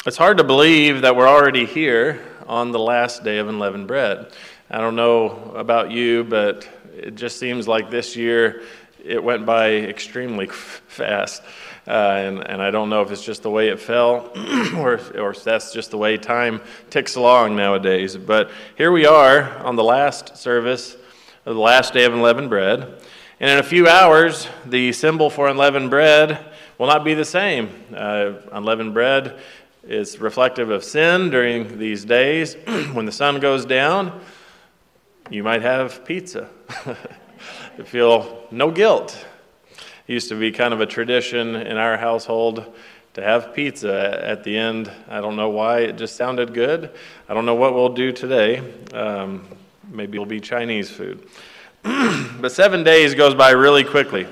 It's hard to believe that we're already here on the last day of unleavened bread. I don't know about you, but it just seems like this year it went by extremely fast. And I don't know if it's just the way it fell or if that's just the way time ticks along nowadays. But here we are on the last service of the last day of unleavened bread. And in a few hours, the symbol for unleavened bread will not be the same. Unleavened bread is reflective of sin during these days. When the sun goes down, you might have pizza. You feel no guilt. It used to be kind of a tradition in our household to have pizza at the end. I don't know why, it just sounded good. I don't know what we'll do today. Maybe it'll be Chinese food. But 7 days goes by really quickly.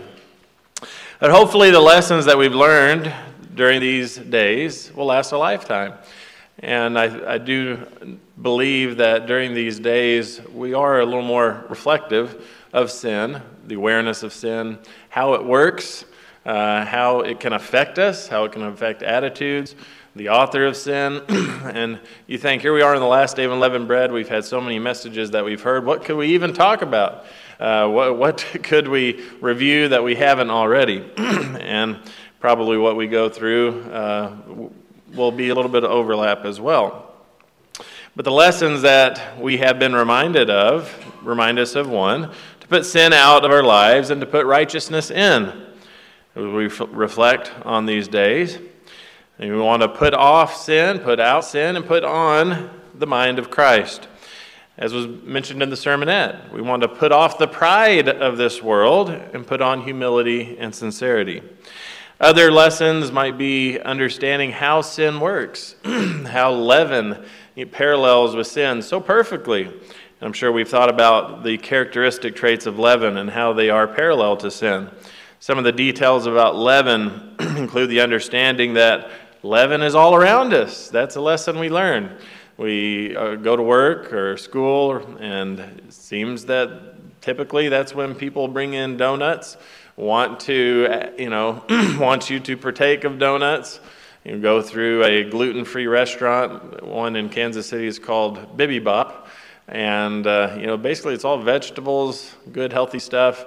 But hopefully the lessons that we've learned during these days will last a lifetime. And I do believe that during these days we are a little more reflective of sin, the awareness of sin, how it works, how it can affect us, how it can affect attitudes, the author of sin. And you think, here we are in the last day of unleavened bread. We've had so many messages that we've heard. What could we even talk about? What could we review that we haven't already? And probably what we go through will be a little bit of overlap as well. But the lessons that we have been reminded of remind us of one, to put sin out of our lives and to put righteousness in. As we reflect on these days, and we want to put off sin, put out sin, and put on the mind of Christ. As was mentioned in the sermonette, we want to put off the pride of this world and put on humility and sincerity. Other lessons might be understanding how sin works, how leaven parallels with sin so perfectly. And I'm sure we've thought about the characteristic traits of leaven and how they are parallel to sin. Some of the details about leaven include the understanding that leaven is all around us. That's a lesson we learn. We go to work or school, and it seems that typically that's when people bring in donuts, want you to partake of donuts. You go through a gluten-free restaurant. One in Kansas City is called Bibi Bop, and basically it's all vegetables, good healthy stuff,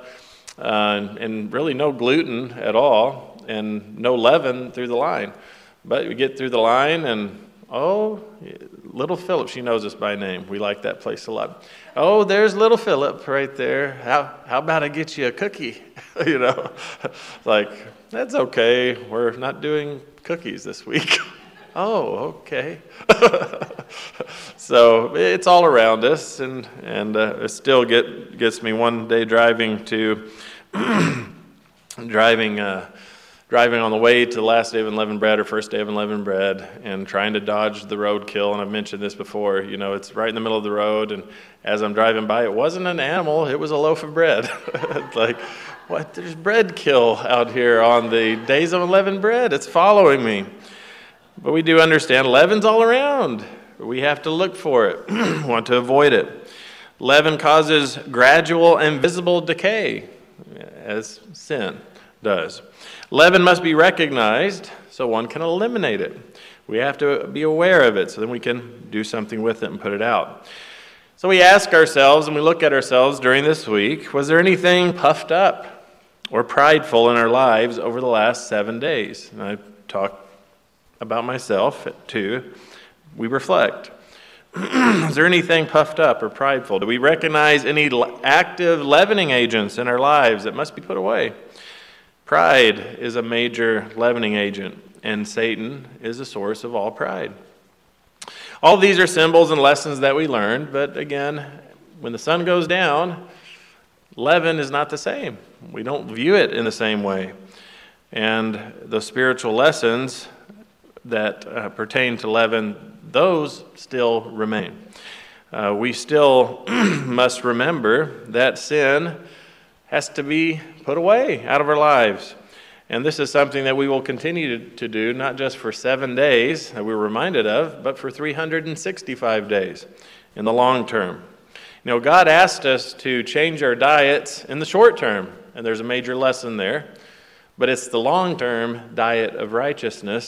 and really no gluten at all, and no leaven through the line. But we get through the line, and Little Philip, she knows us by name. We like that place a lot. Oh, there's Little Philip right there. How about I get you a cookie? Like, that's okay. We're not doing cookies this week. Oh, okay. So it's all around us, and it still gets me one day driving on the way to the last day of unleavened bread or first day of unleavened bread and trying to dodge the roadkill. And I've mentioned this before, it's right in the middle of the road. And as I'm driving by, it wasn't an animal, it was a loaf of bread. It's like, what? There's bread kill out here on the days of unleavened bread. It's following me. But we do understand leaven's all around. We have to look for it, want to avoid it. Leaven causes gradual and visible decay, as sin does. Leaven must be recognized so one can eliminate it. We have to be aware of it so then we can do something with it and put it out. So we ask ourselves and we look at ourselves during this week, was there anything puffed up or prideful in our lives over the last 7 days? And I talk about myself too. We reflect. Is there anything puffed up or prideful? Do we recognize any active leavening agents in our lives that must be put away? Pride is a major leavening agent, and Satan is the source of all pride. All of these are symbols and lessons that we learned, but again, when the sun goes down, leaven is not the same. We don't view it in the same way. And the spiritual lessons that pertain to leaven, those still remain. We still must remember that sin has to be put away out of our lives. And this is something that we will continue to do, not just for 7 days that we're reminded of, but for 365 days in the long term. God asked us to change our diets in the short term, and there's a major lesson there. But it's the long-term diet of righteousness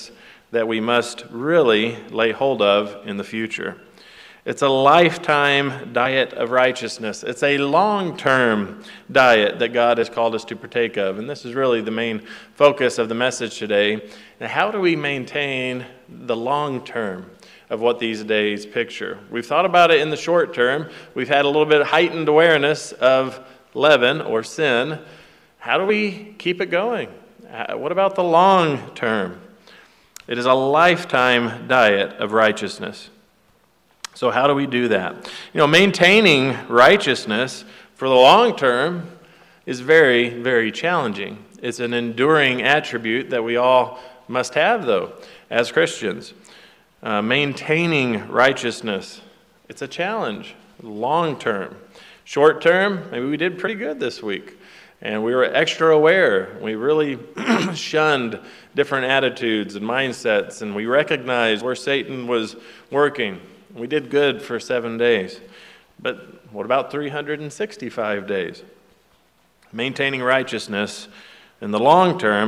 that we must really lay hold of in the future. It's a lifetime diet of righteousness. It's a long-term diet that God has called us to partake of. And this is really the main focus of the message today. And how do we maintain the long term of what these days picture? We've thought about it in the short term. We've had a little bit of heightened awareness of leaven or sin. How do we keep it going? What about the long term? It is a lifetime diet of righteousness. So how do we do that? Maintaining righteousness for the long term is very, very challenging. It's an enduring attribute that we all must have, though, as Christians. Maintaining righteousness, it's a challenge, long term. Short term, maybe we did pretty good this week, and we were extra aware. We really shunned different attitudes and mindsets, and we recognized where Satan was working. We did good for 7 days. But what about 365 days? Maintaining righteousness in the long-term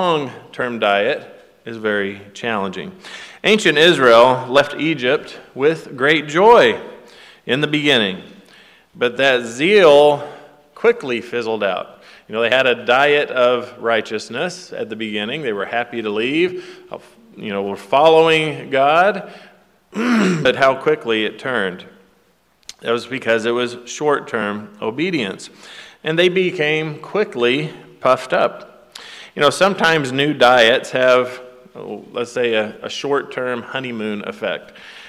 diet is very challenging. Ancient Israel left Egypt with great joy in the beginning, but that zeal quickly fizzled out. They had a diet of righteousness at the beginning. They were happy to leave, were following God. But how quickly it turned. That was because it was short-term obedience. And they became quickly puffed up. Sometimes new diets have, let's say, a short-term honeymoon effect.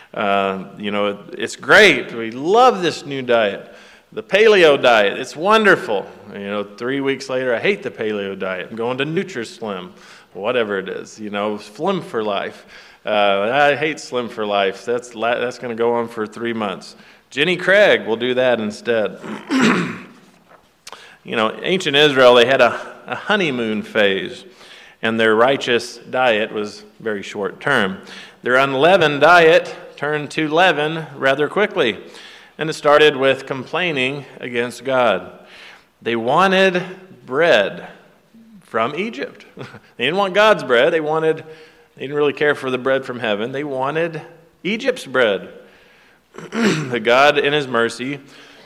It's great. We love this new diet. The paleo diet, it's wonderful. 3 weeks later, I hate the paleo diet. I'm going to Nutri-Slim, whatever it is, Slim for life. I hate Slim for Life. That's going to go on for 3 months. Jenny Craig will do that instead. Ancient Israel, they had a honeymoon phase, and their righteous diet was very short term. Their unleavened diet turned to leaven rather quickly, and it started with complaining against God. They wanted bread from Egypt. They didn't want God's bread. They didn't really care for the bread from heaven. They wanted Egypt's bread. The God in His mercy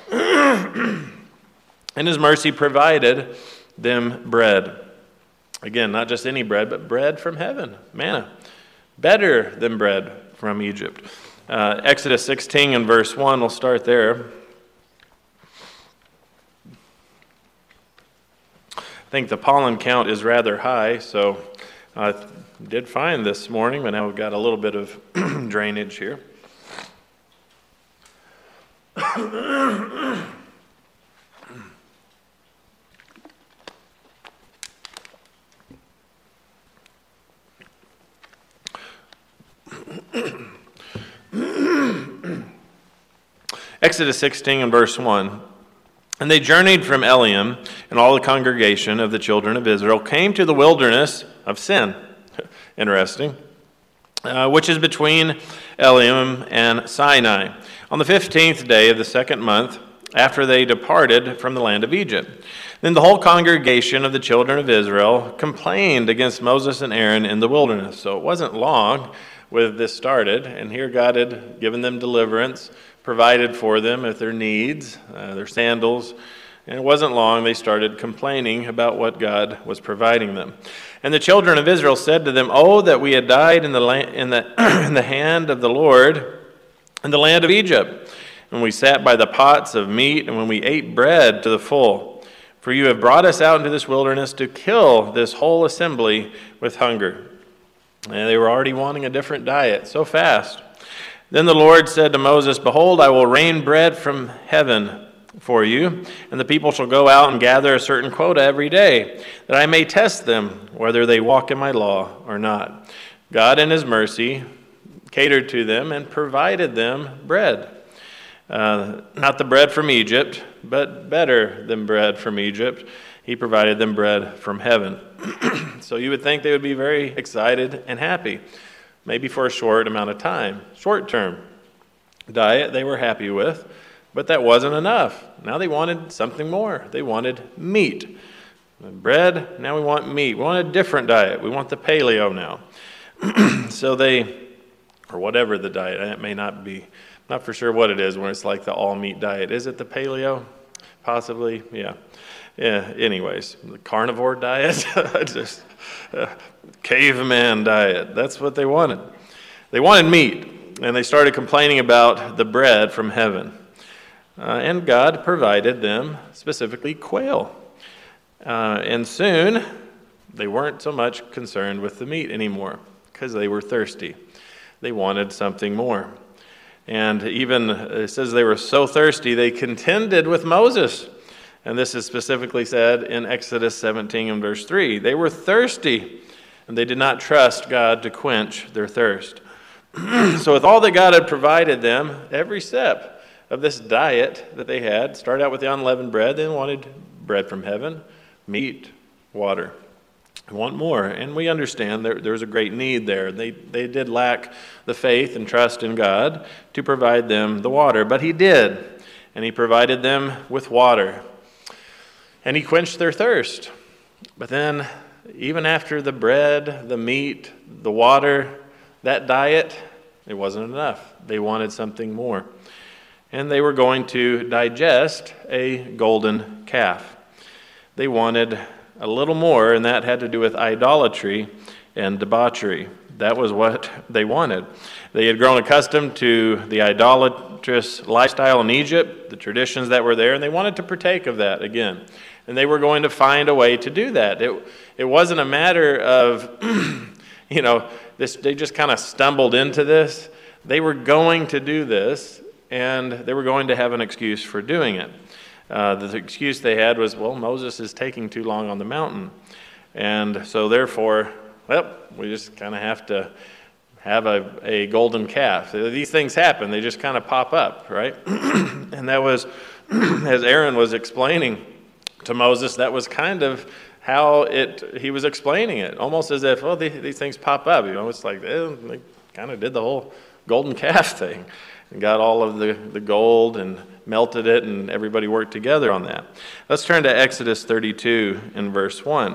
provided them bread. Again, not just any bread, but bread from heaven, manna. Better than bread from Egypt. Exodus 16 and verse 1, we'll start there. I think the pollen count is rather high, so I did fine this morning, but now we've got a little bit of drainage here. Exodus 16 and verse 1. And they journeyed from Elim, and all the congregation of the children of Israel came to the wilderness of Sin. Interesting. Which is between Elim and Sinai, on the 15th day of the second month, after they departed from the land of Egypt. Then the whole congregation of the children of Israel complained against Moses and Aaron in the wilderness. So it wasn't long with this started, and here God had given them deliverance, provided for them with their needs, their sandals, and it wasn't long they started complaining about what God was providing them. And the children of Israel said to them, "Oh, that we had died in the hand of the Lord in the land of Egypt, when we sat by the pots of meat, and when we ate bread to the full. For you have brought us out into this wilderness to kill this whole assembly with hunger." And they were already wanting a different diet so fast. Then the Lord said to Moses, "Behold, I will rain bread from heaven for you, and the people shall go out and gather a certain quota every day, that I may test them whether they walk in my law or not." God in His mercy catered to them and provided them bread. Not the bread from Egypt, but better than bread from Egypt. He provided them bread from heaven. So you would think they would be very excited and happy, maybe for a short amount of time. Short-term diet they were happy with, but that wasn't enough. Now they wanted something more. They wanted meat. Bread, now we want meat. We want a different diet. We want the paleo now. So or whatever the diet, it may not be, not for sure what it is when it's like the all-meat diet. Is it the paleo? Possibly, yeah. Yeah, anyways, the carnivore diet, just caveman diet, that's what they wanted. They wanted meat, and they started complaining about the bread from heaven. And God provided them, specifically quail. And soon, they weren't so much concerned with the meat anymore, because they were thirsty. They wanted something more. And even, it says they were so thirsty, they contended with Moses. And this is specifically said in Exodus 17 and verse 3. They were thirsty, and they did not trust God to quench their thirst. So with all that God had provided them, every step of this diet that they had, started out with the unleavened bread, then wanted bread from heaven, meat, water. They want more, and we understand there's a great need there. They did lack the faith and trust in God to provide them the water, but He did, and He provided them with water, and He quenched their thirst. But then, even after the bread, the meat, the water, that diet, it wasn't enough. They wanted something more, and they were going to digest a golden calf. They wanted a little more, and that had to do with idolatry and debauchery. That was what they wanted. They had grown accustomed to the idolatrous lifestyle in Egypt, the traditions that were there, and they wanted to partake of that again. And they were going to find a way to do that. It wasn't a matter of, they just kind of stumbled into this. They were going to do this, and they were going to have an excuse for doing it. The excuse they had was, Moses is taking too long on the mountain. And so therefore, we just kind of have to have a golden calf. These things happen. They just kind of pop up, right? And that was, as Aaron was explaining to Moses, that was kind of how he was explaining it, almost as if, these things pop up. It's like they kind of did the whole golden calf thing and got all of the gold and melted it, and everybody worked together on that. Let's turn to Exodus 32 and verse 1.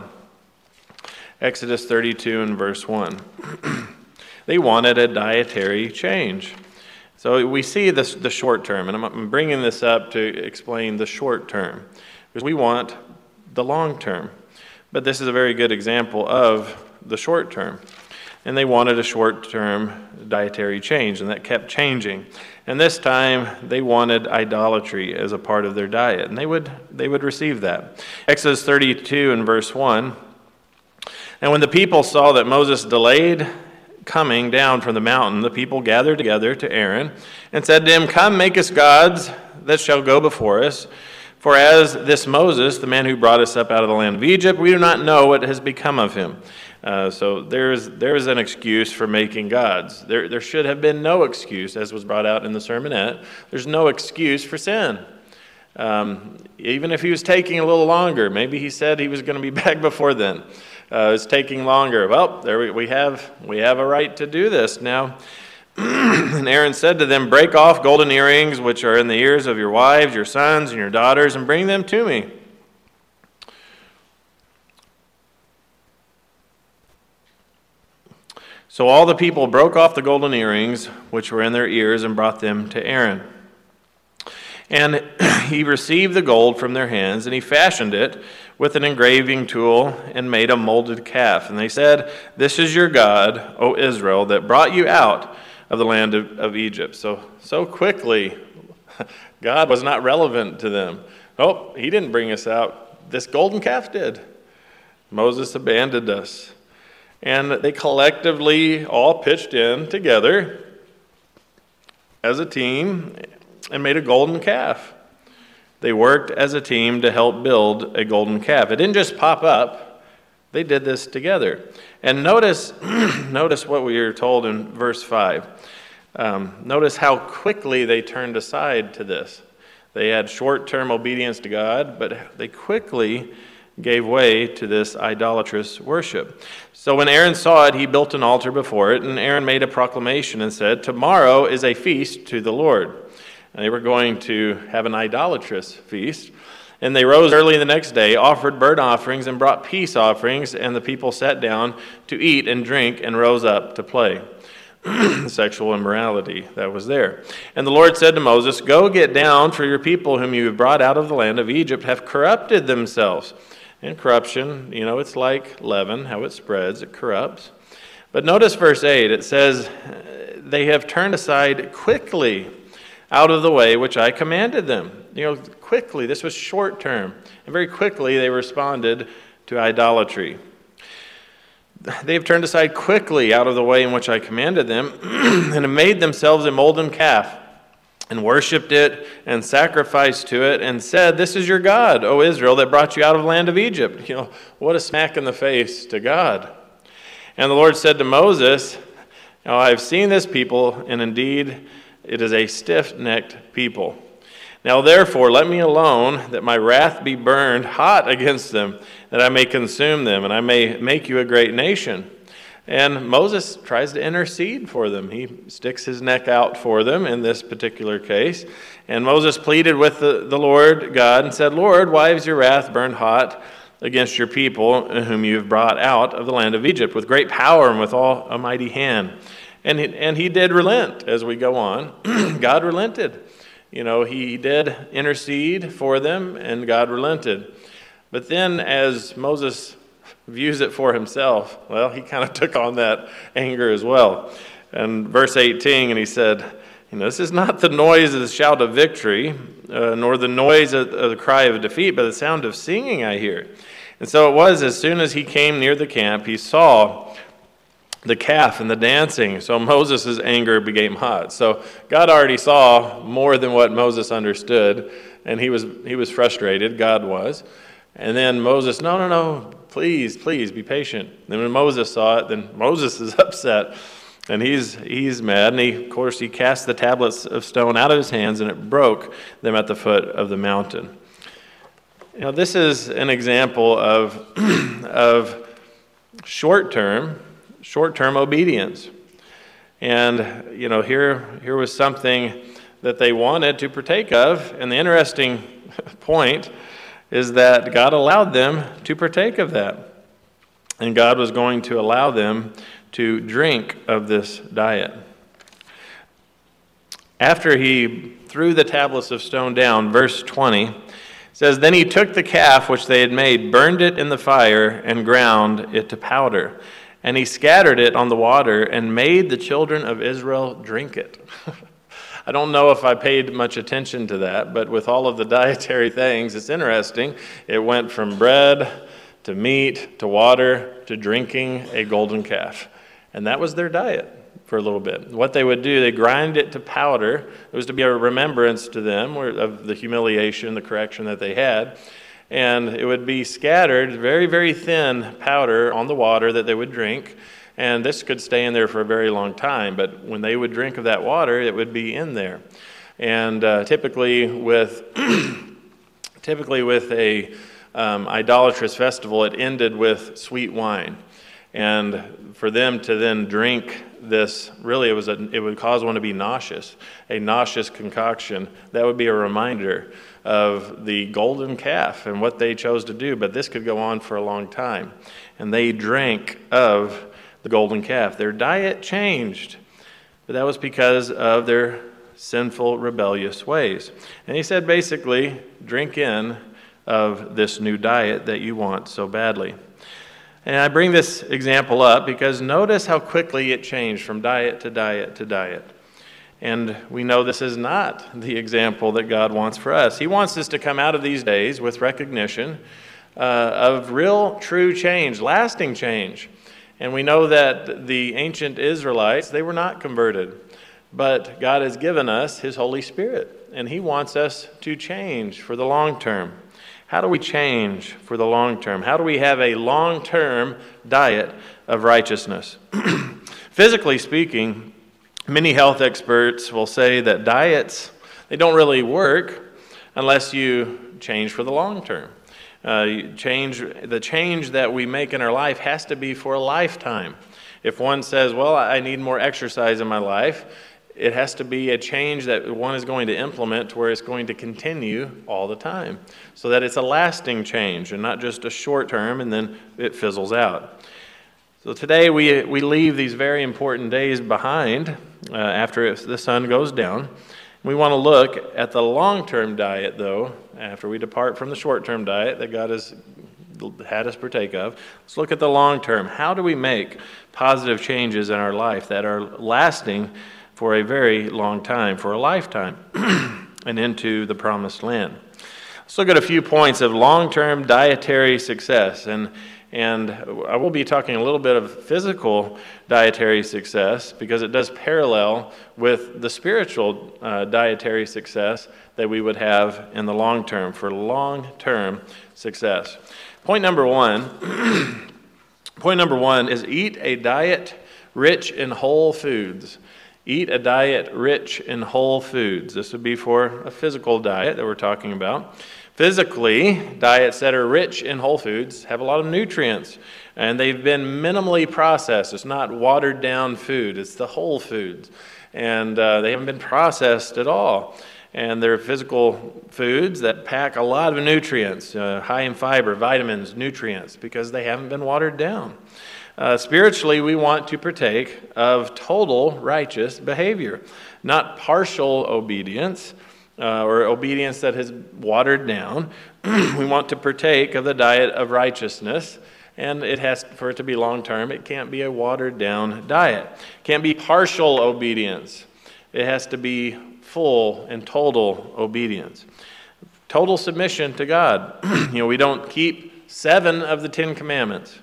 Exodus 32 and verse 1. They wanted a dietary change. So we see the short term, and I'm bringing this up to explain the short term, because we want the long term. But this is a very good example of the short term. And they wanted a short-term dietary change, and that kept changing. And this time, they wanted idolatry as a part of their diet, and they would receive that. Exodus 32 and verse 1, and when the people saw that Moses delayed coming down from the mountain, the people gathered together to Aaron and said to him, "Come, make us gods that shall go before us. For as this Moses, the man who brought us up out of the land of Egypt, we do not know what has become of him." So there is an excuse for making gods. There should have been no excuse, as was brought out in the sermonette. There's no excuse for sin. Even if he was taking a little longer, maybe he said he was going to be back before then. It's taking longer. Well, there we have a right to do this now. And Aaron said to them, "Break off golden earrings which are in the ears of your wives, your sons, and your daughters, and bring them to me." So all the people broke off the golden earrings which were in their ears and brought them to Aaron. And he received the gold from their hands, and he fashioned it with an engraving tool and made a molded calf. And they said, "This is your God, O Israel, that brought you out of the land of Egypt." So quickly, God was not relevant to them. He didn't bring us out. This golden calf did. Moses abandoned us. And they collectively all pitched in together as a team and made a golden calf. They worked as a team to help build a golden calf. It didn't just pop up. They did this together. And notice what we are told in verse 5. Notice how quickly they turned aside to this. They had short-term obedience to God, but they quickly gave way to this idolatrous worship. So when Aaron saw it, he built an altar before it, and Aaron made a proclamation and said, "Tomorrow is a feast to the Lord." And they were going to have an idolatrous feast. And they rose early the next day, offered burnt offerings, and brought peace offerings, and the people sat down to eat and drink and rose up to play. Sexual immorality that was there. And the Lord said to Moses, "Go get down, for your people whom you have brought out of the land of Egypt have corrupted themselves." And corruption, it's like leaven, how it spreads, it corrupts. But notice verse 8, it says, "They have turned aside quickly out of the way which I commanded them." Quickly, this was short term. And very quickly they responded to idolatry. They have turned aside quickly out of the way in which I commanded them and have made themselves a molten calf and worshipped it and sacrificed to it and said, "This is your God, O Israel, that brought you out of the land of Egypt." What a smack in the face to God. And the Lord said to Moses, "I have seen this people, and indeed it is a stiff-necked people. Now therefore let me alone, that my wrath be burned hot against them, that I may consume them, and I may make you a great nation." And Moses tries to intercede for them. He sticks his neck out for them in this particular case. And Moses pleaded with the Lord God and said, "Lord, why is your wrath burned hot against your people whom you have brought out of the land of Egypt with great power and with all a mighty hand?" And he did relent as we go on. God relented. He did intercede for them, and God relented. But then as Moses views it for himself, well, he kind of took on that anger as well. And verse 18, and he said, "This is not the noise of the shout of victory, nor the noise of the cry of defeat, but the sound of singing I hear." And so it was, as soon as he came near the camp, he saw the calf and the dancing. So Moses' anger became hot. So God already saw more than what Moses understood, and he was frustrated. God was. And then Moses, no, please be patient. Then when Moses saw it, then Moses is upset, and he's mad. And of course, he cast the tablets of stone out of his hands, and it broke them at the foot of the mountain. This is an example of short-term obedience. And, here was something that they wanted to partake of. And the interesting point is that God allowed them to partake of that. And God was going to allow them to drink of this diet. After he threw the tablets of stone down, verse 20 says, "Then he took the calf which they had made, burned it in the fire, and ground it to powder. And he scattered it on the water and made the children of Israel drink it." I don't know if I paid much attention to that, but with all of the dietary things, it's interesting. It went from bread to meat to water to drinking a golden calf. And that was their diet for a little bit. What they would do, they grind it to powder. It was to be a remembrance to them of the humiliation, the correction that they had. And it would be scattered, very, very thin powder on the water that they would drink. And this could stay in there for a very long time. But when they would drink of that water, it would be in there. And typically with a idolatrous festival, it ended with sweet wine. And for them to then drink this, really it would cause one to be nauseous, a nauseous concoction. That would be a reminder of the golden calf and what they chose to do. But this could go on for a long time. And they drank of the golden calf. Their diet changed, but that was because of their sinful, rebellious ways. And he said, basically, drink in of this new diet that you want so badly. And I bring this example up because notice how quickly it changed from diet to diet to diet. And we know this is not the example that God wants for us. He wants us to come out of these days with recognition of real, true change, lasting change. And we know that the ancient Israelites, they were not converted. But God has given us His Holy Spirit, and He wants us to change for the long term. How do we change for the long term? How do we have a long-term diet of righteousness? Physically speaking, many health experts will say that diets, they don't really work unless you change for the long term. The change that we make in our life has to be for a lifetime. If one says, well, I need more exercise in my life, it has to be a change that one is going to implement to where it's going to continue all the time, so that it's a lasting change and not just a short term and then it fizzles out. So today we leave these very important days behind after the sun goes down. We want to look at the long-term diet, though, after we depart from the short-term diet that God has had us partake of. Let's look at the long-term. How do we make positive changes in our life that are lasting for a very long time, for a lifetime, and into the promised land? Let's look at a few points of long-term dietary success. And I will be talking a little bit of physical dietary success because it does parallel with the spiritual dietary success that we would have in the long term, for long-term success. Point number one is eat a diet rich in whole foods. Eat a diet rich in whole foods. This would be for a physical diet that we're talking about. Physically, diets that are rich in whole foods have a lot of nutrients, and they've been minimally processed. It's not watered down food, it's the whole foods. And they haven't been processed at all. And they're physical foods that pack a lot of nutrients, high in fiber, vitamins, nutrients, because they haven't been watered down. Spiritually, we want to partake of total righteous behavior, not partial obedience, or obedience that has watered down. We want to partake of the diet of righteousness, and it has, for it to be long-term, it can't be a watered-down diet. It can't be partial obedience. It has to be full and total obedience. Total submission to God. We don't keep 7 of the 10 commandments,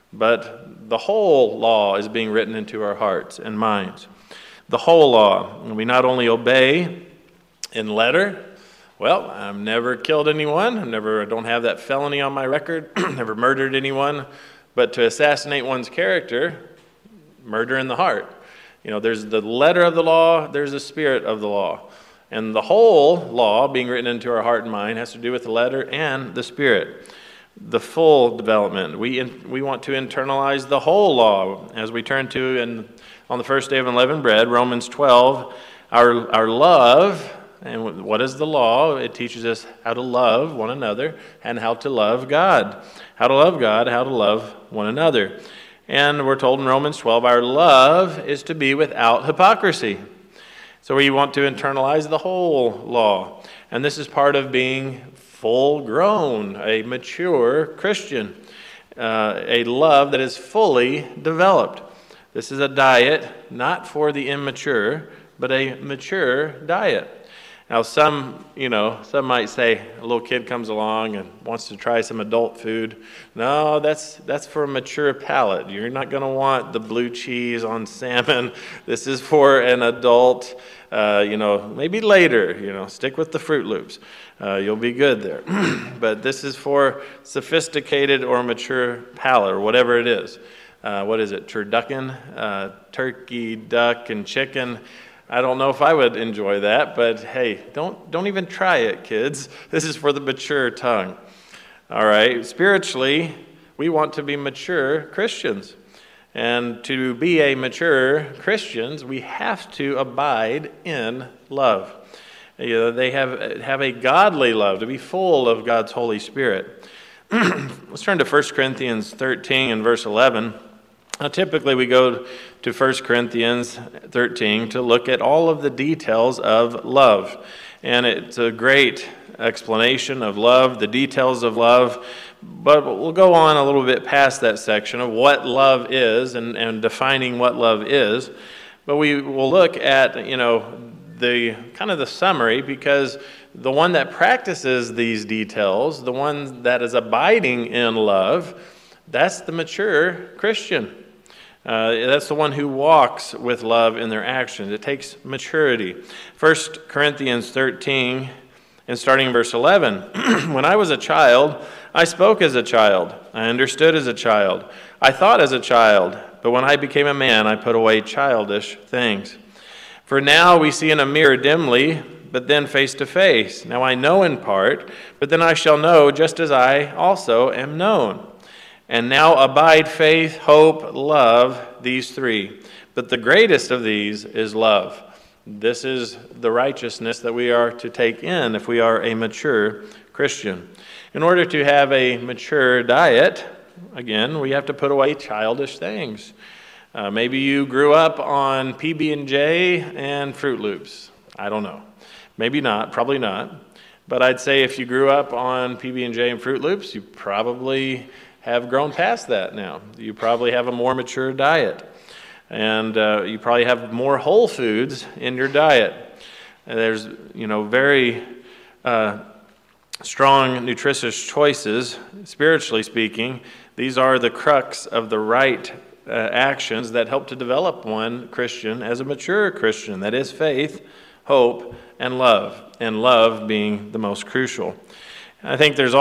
but the whole law is being written into our hearts and minds. The whole law. And we not only obey in letter. Well, I've never killed anyone. I don't have that felony on my record. Never murdered anyone. But to assassinate one's character, murder in the heart. There's the letter of the law, there's the spirit of the law. And the whole law being written into our heart and mind has to do with the letter and the spirit. The full development. We want to internalize the whole law as we turn to, on the first day of unleavened bread, Romans 12, our love. And what is the law? It teaches us how to love one another and how to love God. How to love God, how to love one another. And we're told in Romans 12, our love is to be without hypocrisy. So we want to internalize the whole law. And this is part of being full-grown, a mature Christian, a love that is fully developed. This is a diet not for the immature, but a mature diet. Now, some might say a little kid comes along and wants to try some adult food. No, that's for a mature palate. You're not going to want the blue cheese on salmon. This is for an adult, maybe later, stick with the Fruit Loops. You'll be good there. But this is for sophisticated or mature palate or whatever it is. What is it? Turducken, turkey, duck, and chicken. I don't know if I would enjoy that, but hey, don't even try it, kids. This is for the mature tongue. All right, spiritually, we want to be mature Christians. And to be a mature Christians, we have to abide in love. They have a godly love, to be full of God's Holy Spirit. Let's turn to 1 Corinthians 13 and verse 11. Now, typically, we go to 1 Corinthians 13 to look at all of the details of love. And it's a great explanation of love, the details of love. But we'll go on a little bit past that section of what love is and defining what love is. But we will look at, the kind of the summary, because the one that practices these details, the one that is abiding in love, that's the mature Christian. That's the one who walks with love in their actions. It takes maturity. 1 Corinthians 13, and starting in verse 11. When I was a child, I spoke as a child. I understood as a child. I thought as a child. But when I became a man, I put away childish things. For now we see in a mirror dimly, but then face to face. Now I know in part, but then I shall know just as I also am known. And now abide faith, hope, love, these three. But the greatest of these is love. This is the righteousness that we are to take in if we are a mature Christian. In order to have a mature diet, again, we have to put away childish things. Maybe you grew up on PB&J and Fruit Loops. I don't know. Maybe not, probably not. But I'd say if you grew up on PB&J and Fruit Loops, you probably have grown past that now. You probably have a more mature diet. And you probably have more whole foods in your diet. And there's, very strong nutritious choices, spiritually speaking. These are the crux of the right actions that help to develop one Christian as a mature Christian. That is faith, hope, and love being the most crucial. I think there's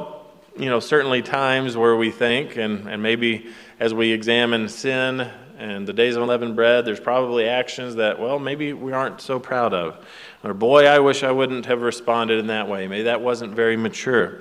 certainly times where we think, and maybe as we examine sin and the days of unleavened bread, there's probably actions that, maybe we aren't so proud of. Or, boy, I wish I wouldn't have responded in that way. Maybe that wasn't very mature.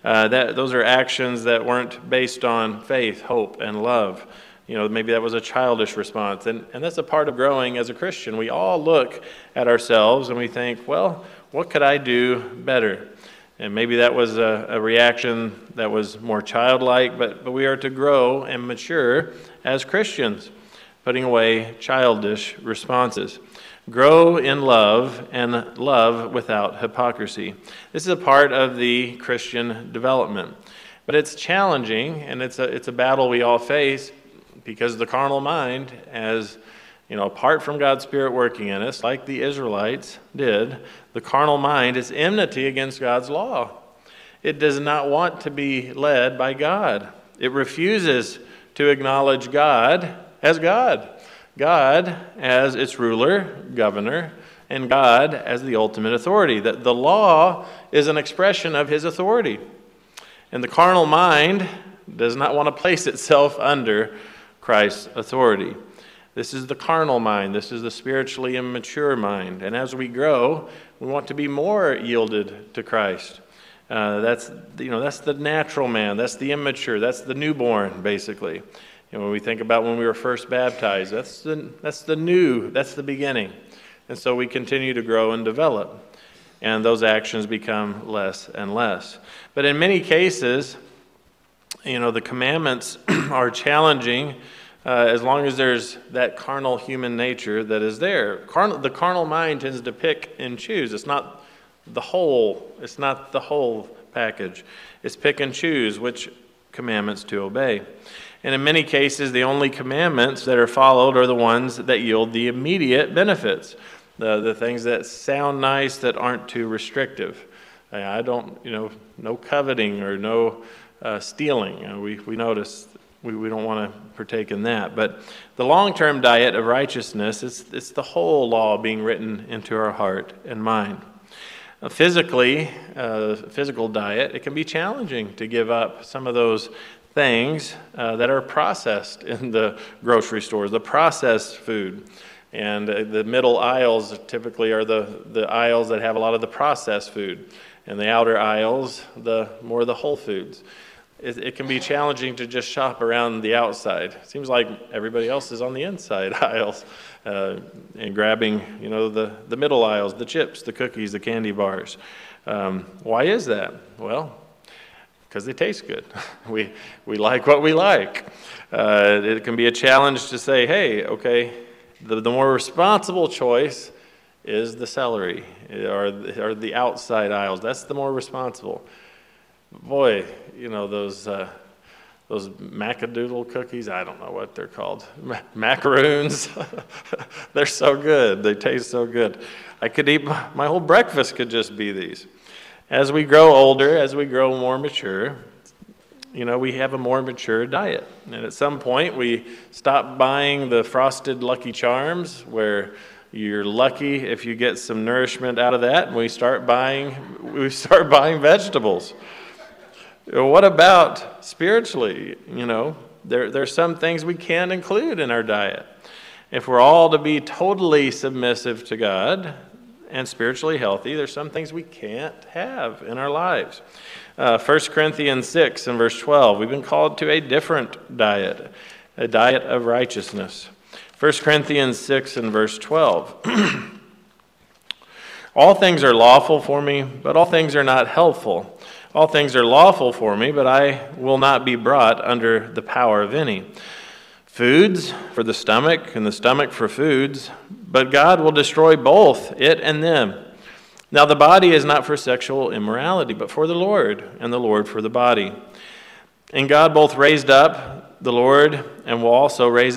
Those are actions that weren't based on faith, hope, and love. Maybe that was a childish response. And that's a part of growing as a Christian. We all look at ourselves and we think, what could I do better? And maybe that was a reaction that was more childlike, but we are to grow and mature as Christians, putting away childish responses. Grow in love and love without hypocrisy. This is a part of the Christian development. But it's challenging, and it's a battle we all face, because the carnal mind, as apart from God's Spirit working in us, like the Israelites did, the carnal mind is enmity against God's law. It does not want to be led by God. It refuses to acknowledge God as God. God as its ruler, governor, and God as the ultimate authority. That the law is an expression of his authority. And the carnal mind does not want to place itself under Christ's authority. This is the carnal mind. This is the spiritually immature mind. And as we grow, we want to be more yielded to Christ. That's the natural man. That's the immature. That's the newborn, basically. When we think about when we were first baptized, that's the new. That's the beginning. And so we continue to grow and develop, and those actions become less and less. But in many cases, the commandments are challenging. As long as there's that carnal human nature that is there. The carnal mind tends to pick and choose. It's not the whole package. It's pick and choose which commandments to obey. And in many cases, the only commandments that are followed are the ones that yield the immediate benefits. The things that sound nice that aren't too restrictive. I don't, no coveting or no stealing. We notice we don't want to partake in that. But the long-term diet of righteousness, it's the whole law being written into our heart and mind. Physical diet, it can be challenging to give up some of those things that are processed in the grocery stores, the processed food. And the middle aisles typically are the aisles that have a lot of the processed food. And the outer aisles, the whole foods. It can be challenging to just shop around the outside. It seems like everybody else is on the inside aisles and grabbing, the middle aisles, the chips, the cookies, the candy bars. Why is that? Well, because they taste good. We like what we like. It can be a challenge to say, hey, okay, the more responsible choice is the celery or the outside aisles. That's the more responsible. Boy, those Macadoodle cookies, I don't know what they're called. Macaroons. They're so good. They taste so good. I could eat, my whole breakfast could just be these. As we grow older, as we grow more mature, we have a more mature diet. And at some point, we stop buying the frosted Lucky Charms, where you're lucky if you get some nourishment out of that, and we start buying vegetables. What about spiritually? There's some things we can include in our diet. If we're all to be totally submissive to God and spiritually healthy, there's some things we can't have in our lives. 1 Corinthians 6 and verse 12, we've been called to a different diet, a diet of righteousness. 1 Corinthians 6 and verse 12. All things are lawful for me, but all things are not helpful. All things are lawful for me, but I will not be brought under the power of any. Foods for the stomach, and the stomach for foods, but God will destroy both, it and them. Now the body is not for sexual immorality, but for the Lord, and the Lord for the body. And God both raised up the Lord, and will also raise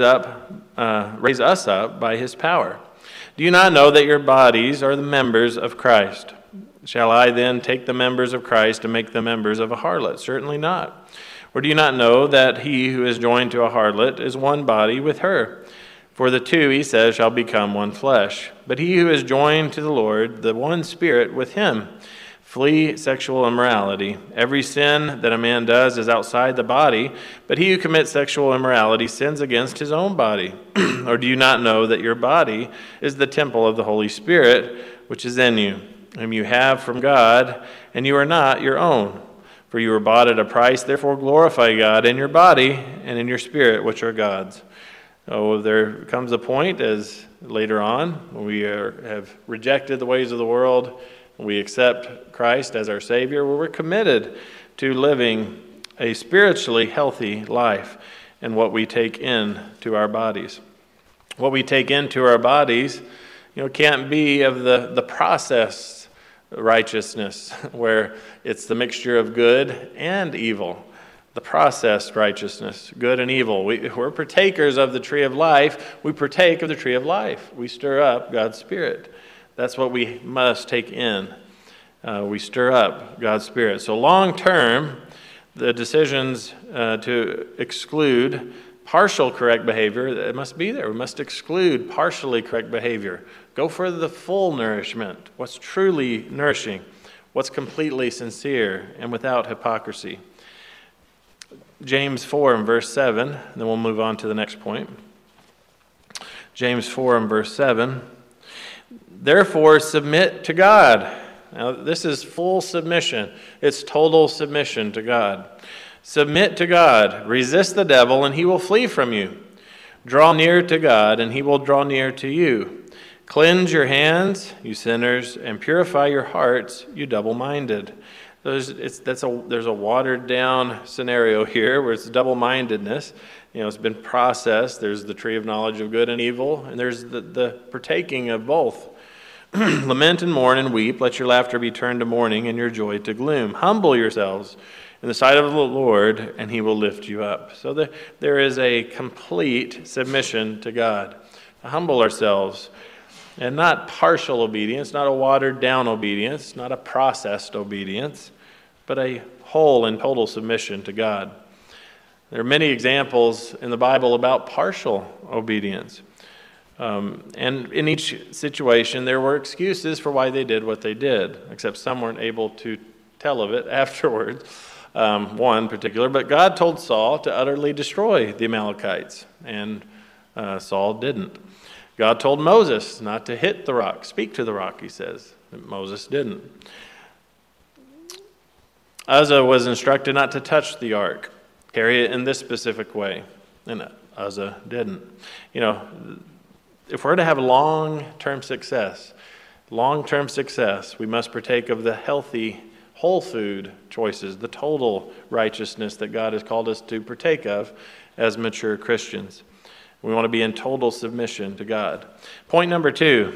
us up by his power. Do you not know that your bodies are the members of Christ? Shall I then take the members of Christ and make them members of a harlot? Certainly not. Or do you not know that he who is joined to a harlot is one body with her? For the two, he says, shall become one flesh. But he who is joined to the Lord, the one Spirit with him. Flee sexual immorality. Every sin that a man does is outside the body, but he who commits sexual immorality sins against his own body. Or do you not know that your body is the temple of the Holy Spirit, which is in you, whom you have from God, and you are not your own? For you were bought at a price, therefore glorify God in your body and in your spirit, which are God's. Oh, there comes a point, as later on, when we have rejected the ways of the world, we accept Christ as our Savior, where we're committed to living a spiritually healthy life and what we take into our bodies. What we take into our bodies, can't be of the processed righteousness, where it's the mixture of good and evil. The processed righteousness, good and evil. We're partakers of the tree of life. We partake of the tree of life. We stir up God's Spirit. That's what we must take in. We stir up God's Spirit. So long term, the decisions to exclude partial correct behavior, it must be there. We must exclude partially correct behavior. Go for the full nourishment, what's truly nourishing, what's completely sincere and without hypocrisy. James 4 and verse 7, and then we'll move on to the next point. James 4 and verse 7, therefore submit to God. Now this is full submission. It's total submission to God. Submit to God. Resist the devil, and he will flee from you. Draw near to God, and he will draw near to you. Cleanse your hands, you sinners, and purify your hearts, you double-minded. There's a watered-down scenario here where it's double-mindedness. It's been processed. There's the tree of knowledge of good and evil, and there's the partaking of both. Lament and mourn and weep. Let your laughter be turned to mourning and your joy to gloom. Humble yourselves in the sight of the Lord, and he will lift you up. So there is a complete submission to God. To humble ourselves, and not partial obedience, not a watered-down obedience, not a processed obedience, but a whole and total submission to God. There are many examples in the Bible about partial obedience. And in each situation, there were excuses for why they did what they did, except some weren't able to tell of it afterwards. One particular, but God told Saul to utterly destroy the Amalekites, and Saul didn't. God told Moses not to hit the rock, speak to the rock, he says. But Moses didn't. Uzzah was instructed not to touch the ark, carry it in this specific way, and Uzzah didn't. If we're to have long-term success, we must partake of the healthy, whole food choices, the total righteousness that God has called us to partake of as mature Christians. We want to be in total submission to God. Point number two.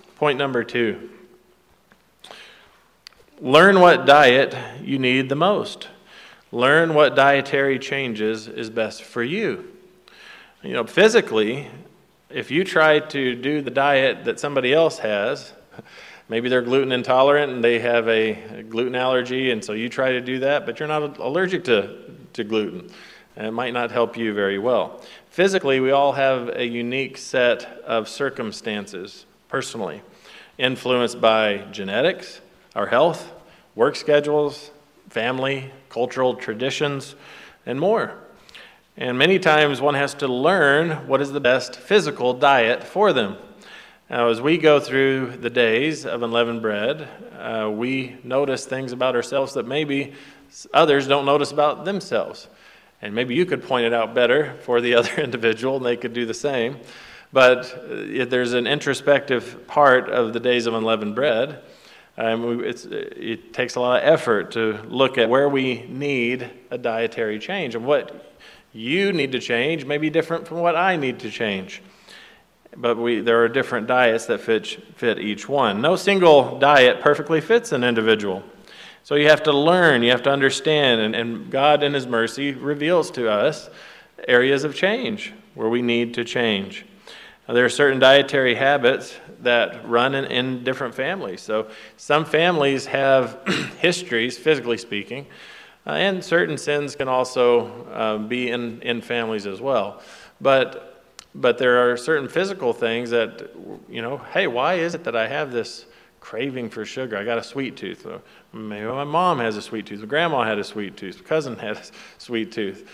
Learn what diet you need the most. Learn what dietary changes is best for you. Physically, if you try to do the diet that somebody else has, maybe they're gluten intolerant and they have a gluten allergy, and so you try to do that, but you're not allergic to gluten. And it might not help you very well. Physically, we all have a unique set of circumstances, personally, influenced by genetics, our health, work schedules, family, cultural traditions, and more. And many times one has to learn what is the best physical diet for them. Now, as we go through the days of unleavened bread, we notice things about ourselves that maybe others don't notice about themselves. And maybe you could point it out better for the other individual, and they could do the same. But there's an introspective part of the Days of Unleavened Bread. It takes a lot of effort to look at where we need a dietary change, and what you need to change may be different from what I need to change. But there are different diets that fit each one. No single diet perfectly fits an individual. So you have to learn, you have to understand, and God in His mercy reveals to us areas of change where we need to change. Now, there are certain dietary habits that run in different families. So some families have histories, physically speaking, and certain sins can also be in families as well. But there are certain physical things that, hey, why is it that I have this craving for sugar? I got a sweet tooth. Maybe my mom has a sweet tooth. Grandma had a sweet tooth. Cousin had a sweet tooth.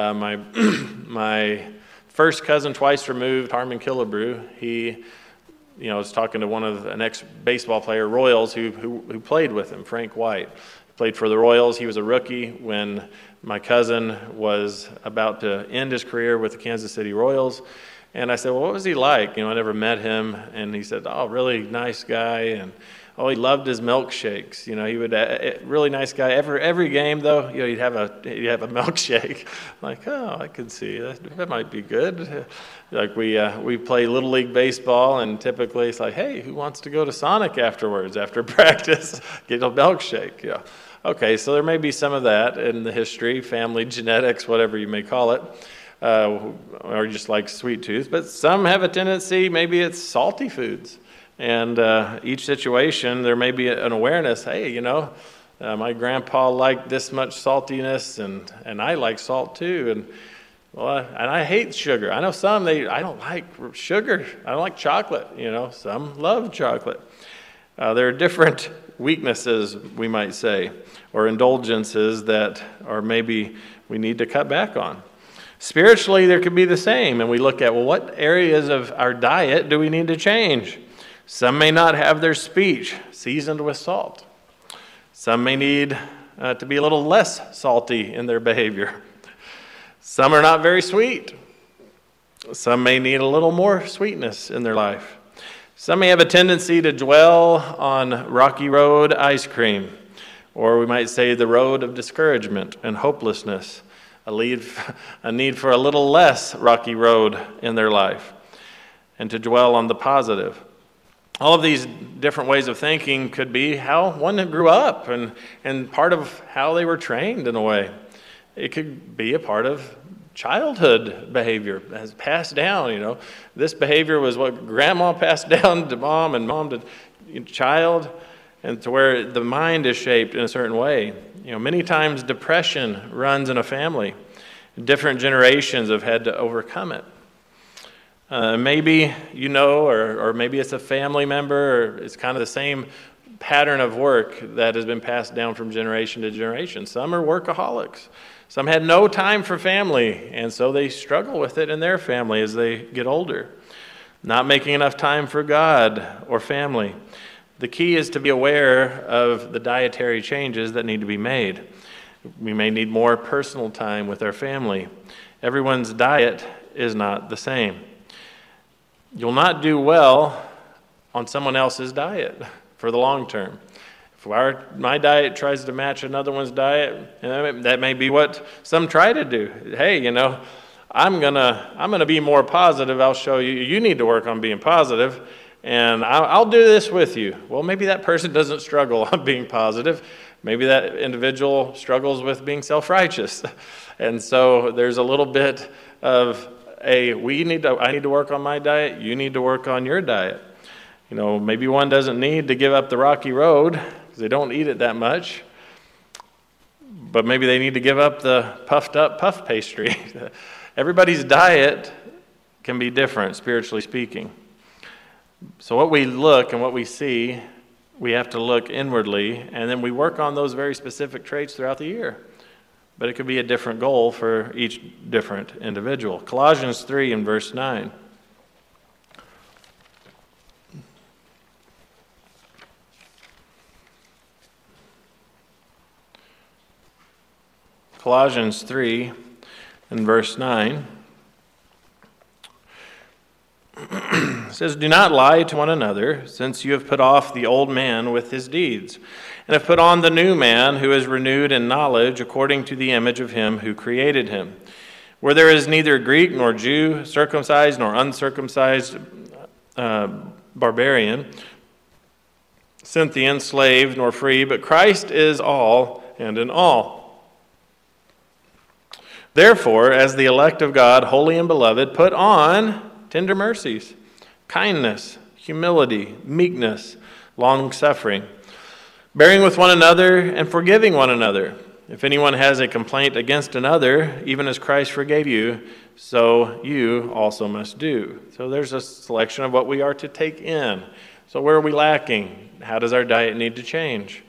My first cousin, twice removed, Harmon Killebrew, he was talking to an ex-baseball player, Royals, who played with him, Frank White. He played for the Royals. He was a rookie when my cousin was about to end his career with the Kansas City Royals. And I said, well, what was he like? I never met him. And he said, oh, really nice guy. And he loved his milkshakes. He would, really nice guy. Every game, though, he'd have a milkshake. Like, oh, I could see that might be good. Like we play Little League Baseball, and typically it's like, hey, who wants to go to Sonic afterwards, after practice? Get a milkshake, yeah. Okay, so there may be some of that in the history, family genetics, whatever you may call it. Or just like sweet tooth, but some have a tendency, maybe it's salty foods. And each situation, there may be an awareness, hey, my grandpa liked this much saltiness, and I like salt too. And I hate sugar. I know some, I don't like sugar. I don't like chocolate, some love chocolate. There are different weaknesses, we might say, or indulgences that are maybe we need to cut back on. Spiritually, there could be the same, and we look at, what areas of our diet do we need to change? Some may not have their speech seasoned with salt. Some may need to be a little less salty in their behavior. Some are not very sweet. Some may need a little more sweetness in their life. Some may have a tendency to dwell on Rocky Road ice cream, or we might say the road of discouragement and hopelessness. A need for a little less rocky road in their life, and to dwell on the positive. All of these different ways of thinking could be how one grew up and part of how they were trained in a way. It could be a part of childhood behavior as passed down. This behavior was what grandma passed down to mom and mom to child, and to where the mind is shaped in a certain way. Many times depression runs in a family. Different generations have had to overcome it. Maybe or maybe it's a family member, or it's kind of the same pattern of work that has been passed down from generation to generation. Some are workaholics. Some had no time for family, and so they struggle with it in their family as they get older. Not making enough time for God or family. The key is to be aware of the dietary changes that need to be made. We may need more personal time with our family. Everyone's diet is not the same. You'll not do well on someone else's diet for the long term. If my diet tries to match another one's diet, that may be what some try to do. Hey, I'm gonna be more positive. I'll show you. You need to work on being positive. And I'll do this with you. Well, maybe that person doesn't struggle on being positive. Maybe that individual struggles with being self-righteous. And so there's a little bit of I need to work on my diet. You need to work on your diet. Maybe one doesn't need to give up the rocky road because they don't eat it that much. But maybe they need to give up the puffed up puff pastry. Everybody's diet can be different, spiritually speaking. So what we look and what we see, we have to look inwardly, and then we work on those very specific traits throughout the year. But it could be a different goal for each different individual. Colossians 3 and verse 9. Colossians 3 and verse 9. It says, "Do not lie to one another, since you have put off the old man with his deeds, and have put on the new man, who is renewed in knowledge according to the image of him who created him. Where there is neither Greek nor Jew, circumcised nor uncircumcised, barbarian, Scythian, slave nor free, but Christ is all and in all. Therefore, as the elect of God, holy and beloved, put on tender mercies, kindness, humility, meekness, long-suffering, bearing with one another and forgiving one another. If anyone has a complaint against another, even as Christ forgave you, so you also must do." So there's a selection of what we are to take in. So where are we lacking? How does our diet need to change?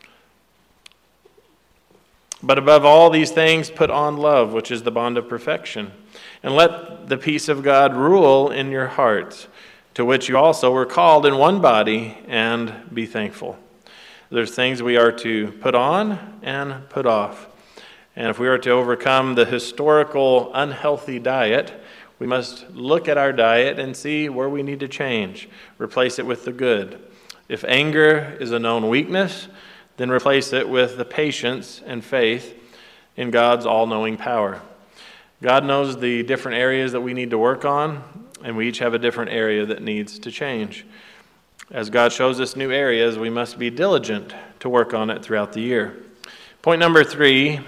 "But above all these things, put on love, which is the bond of perfection. And let the peace of God rule in your hearts, to which you also were called in one body, and be thankful." There's things we are to put on and put off. And if we are to overcome the historical unhealthy diet, we must look at our diet and see where we need to change. Replace it with the good. If anger is a known weakness, then replace it with the patience and faith in God's all-knowing power. God knows the different areas that we need to work on, and we each have a different area that needs to change. As God shows us new areas, we must be diligent to work on it throughout the year. Point number three,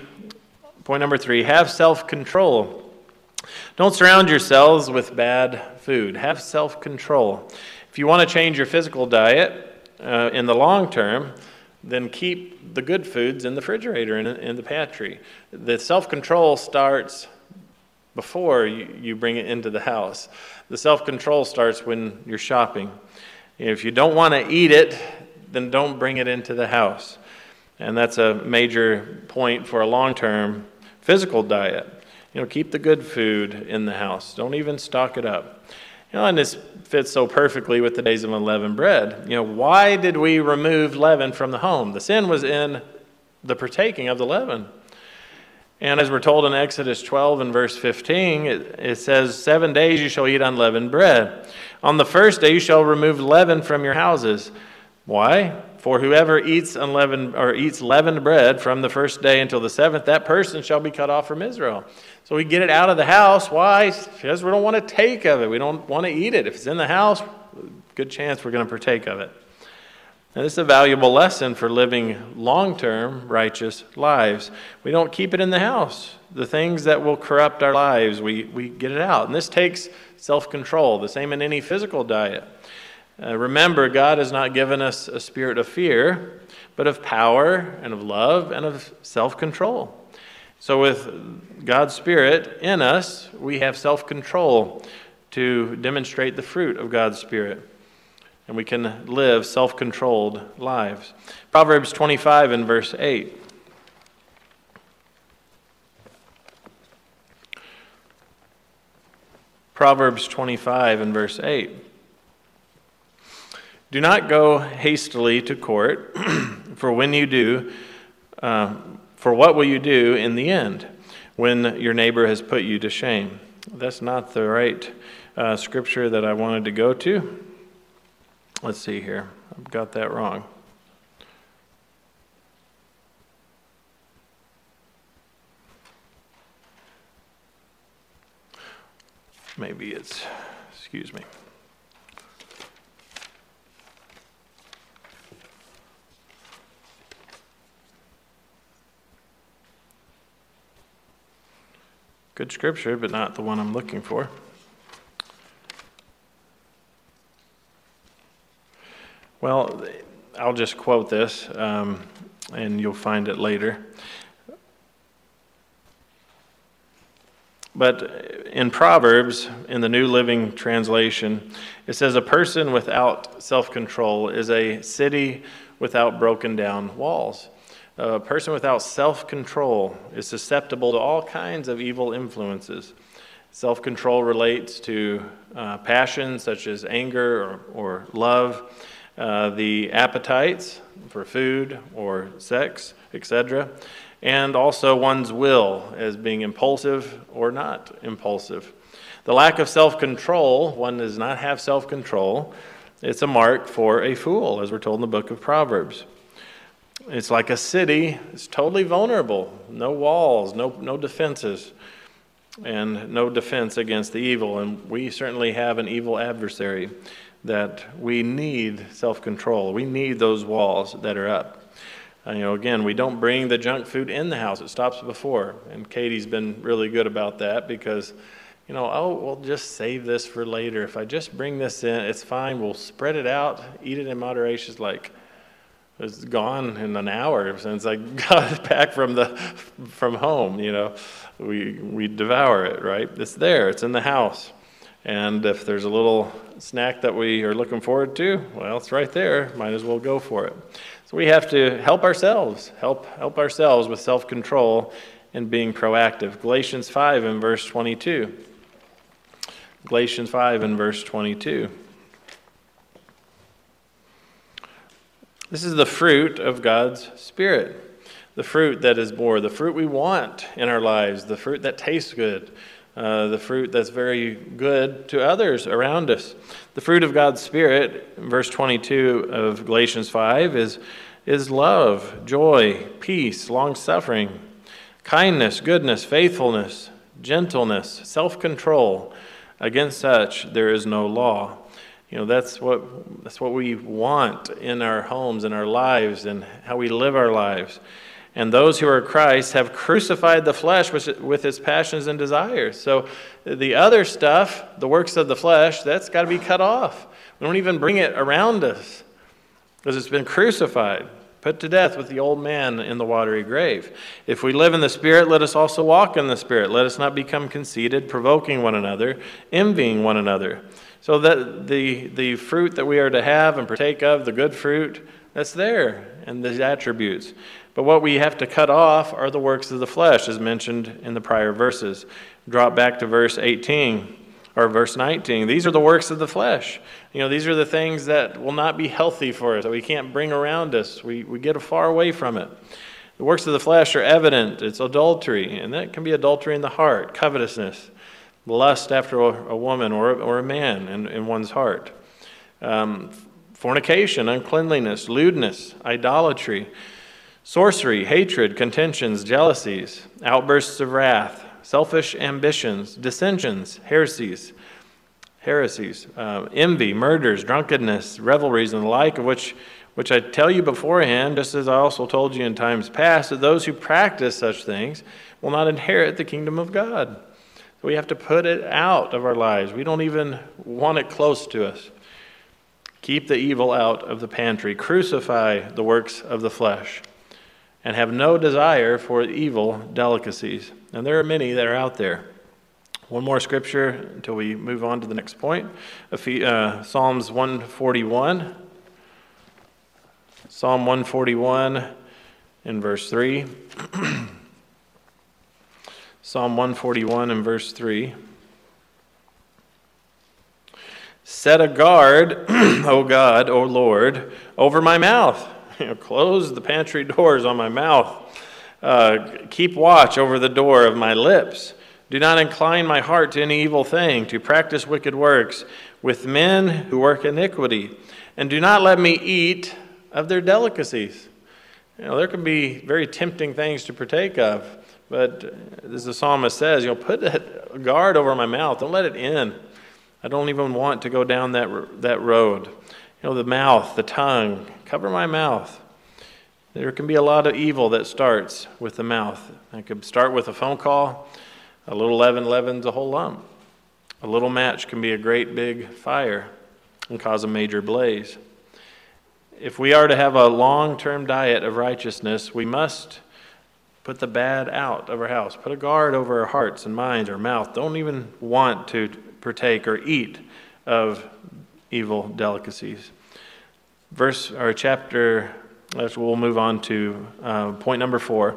have self-control. Don't surround yourselves with bad food. Have self-control. If you want to change your physical diet in the long term, then keep the good foods in the refrigerator and in the pantry. The self-control starts before you bring it into the house. The self-control starts when you're shopping. If you don't want to eat it, then don't bring it into the house. And that's a major point for a long-term physical diet. Keep the good food in the house. Don't even stock it up. And this fits so perfectly with the days of unleavened bread. Why did we remove leaven from the home? The sin was in the partaking of the leaven. And as we're told in Exodus 12 and verse 15, it says, 7 days you shall eat unleavened bread. On the first day you shall remove leaven from your houses. Why? For whoever eats leavened bread from the first day until the seventh, that person shall be cut off from Israel. So we get it out of the house. Why? Because we don't want to take of it. We don't want to eat it. If it's in the house, good chance we're going to partake of it. Now, this is a valuable lesson for living long-term righteous lives. We don't keep it in the house. The things that will corrupt our lives, we get it out. And this takes self-control, the same in any physical diet. Remember, God has not given us a spirit of fear, but of power and of love and of self-control. So with God's Spirit in us, we have self-control to demonstrate the fruit of God's Spirit. And we can live self-controlled lives. Proverbs 25 and verse 8. Proverbs 25 and verse 8. "Do not go hastily to court, for when you do, for what will you do in the end, when your neighbor has put you to shame?" That's not the right scripture that I wanted to go to. Let's see here. I've got that wrong. Maybe it's, excuse me. Good scripture, but not the one I'm looking for. Well, I'll just quote this, and you'll find it later. But in Proverbs, in the New Living Translation, it says, "A person without self-control is a city without broken down walls." A person without self-control is susceptible to all kinds of evil influences. Self-control relates to passions such as anger or love, the appetites for food or sex, etc., and also one's will as being impulsive or not impulsive. The lack of self-control, one does not have self-control. It's a mark for a fool, as we're told in the book of Proverbs. It's like a city. It's totally vulnerable. No walls, no defenses, and no defense against the evil. And we certainly have an evil adversary that we need self-control. We need those walls that are up. Again, we don't bring the junk food in the house. It stops before. And Katie's been really good about that because, we'll just save this for later. If I just bring this in, it's fine. We'll spread it out, eat it in moderation. It's gone in an hour since I got it back from home. We devour it, right? It's there. It's in the house. And if there's a little snack that we are looking forward to, well, it's right there. Might as well go for it. So we have to help ourselves, help ourselves with self-control and being proactive. Galatians 5 and verse 22. Galatians 5 and verse 22. This is the fruit of God's Spirit. The fruit that is more, the fruit we want in our lives, the fruit that tastes good, the fruit that's very good to others around us. The fruit of God's Spirit, verse 22 of Galatians 5, is love, joy, peace, long-suffering, kindness, goodness, faithfulness, gentleness, self-control. Against such there is no law. That's what we want in our homes, in our lives, and how we live our lives. And those who are Christ have crucified the flesh with its passions and desires. So the other stuff, the works of the flesh, that's got to be cut off. We don't even bring it around us because it's been crucified, put to death with the old man in the watery grave. If we live in the Spirit, let us also walk in the Spirit. Let us not become conceited, provoking one another, envying one another. So that the fruit that we are to have and partake of, the good fruit, that's there, and the attributes. But what we have to cut off are the works of the flesh, as mentioned in the prior verses. Drop back to verse 18, or verse 19. These are the works of the flesh. These are the things that will not be healthy for us, that we can't bring around us. We get far away from it. The works of the flesh are evident. It's adultery, and that can be adultery in the heart, covetousness, lust after a woman or a man in one's heart. Fornication, uncleanliness, lewdness, idolatry, sorcery, hatred, contentions, jealousies, outbursts of wrath, selfish ambitions, dissensions, heresies, envy, murders, drunkenness, revelries, and the like, of which I tell you beforehand, just as I also told you in times past, that those who practice such things will not inherit the kingdom of God. We have to put it out of our lives. We don't even want it close to us. Keep the evil out of the pantry. Crucify the works of the flesh. And have no desire for evil delicacies. And there are many that are out there. One more scripture until we move on to the next point. Psalms 141. Psalm 141 in verse 3. Psalm 141 and verse 3. Set a guard, O God, O Lord, over my mouth. Close the pantry doors on my mouth. Keep watch over the door of my lips. Do not incline my heart to any evil thing, to practice wicked works with men who work iniquity. And do not let me eat of their delicacies. There can be very tempting things to partake of. But as the psalmist says, put that guard over my mouth. Don't let it in. I don't even want to go down that road. The mouth, the tongue, cover my mouth. There can be a lot of evil that starts with the mouth. It could start with a phone call. A little leaven leavens a whole lump. A little match can be a great big fire and cause a major blaze. If we are to have a long-term diet of righteousness, we must put the bad out of our house. Put a guard over our hearts and minds, our mouth. Don't even want to partake or eat of evil delicacies. Chapter, we'll move on to point number 4.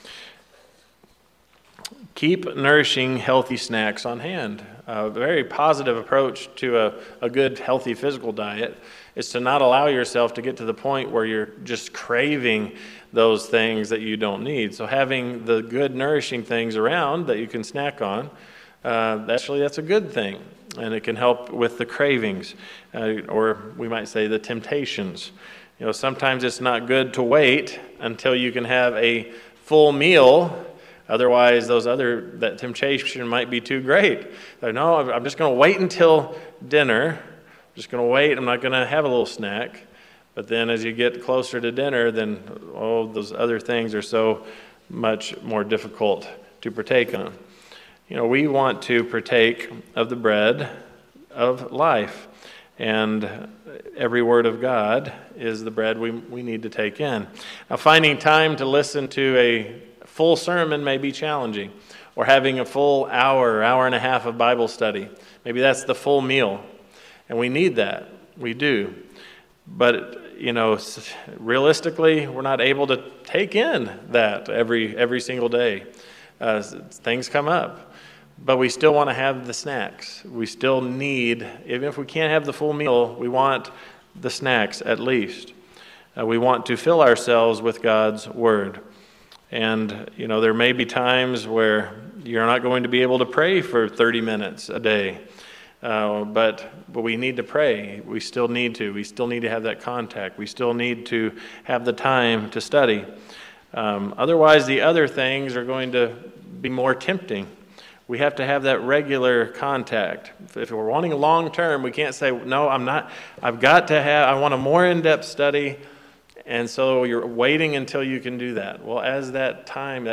Keep nourishing, healthy snacks on hand. A very positive approach to a good, healthy physical diet is to not allow yourself to get to the point where you're just craving those things that you don't need. So having the good, nourishing things around that you can snack on, Actually, that's a good thing, and it can help with the cravings, or we might say the temptations. Sometimes it's not good to wait until you can have a full meal. Otherwise, that temptation might be too great. No, I'm just going to wait until dinner. I'm just going to wait. I'm not going to have a little snack. But then as you get closer to dinner, then those other things are so much more difficult to partake on. We want to partake of the bread of life. And every word of God is the bread we need to take in. Now, finding time to listen to a full sermon may be challenging, or having a full hour and a half of Bible study. Maybe that's the full meal, and we need that. We do. But, realistically, we're not able to take in that every single day. Things come up. But we still want to have the snacks. We still need, even if we can't have the full meal, we want the snacks at least. We want to fill ourselves with God's Word. And, there may be times where you're not going to be able to pray for 30 minutes a day. But we need to pray. We still need to. We still need to have that contact. We still need to have the time to study. Otherwise, the other things are going to be more tempting. We have to have that regular contact. If we're wanting a long term, we can't say, no, I'm not. I want a more in-depth study. And so you're waiting until you can do that. Well, as that time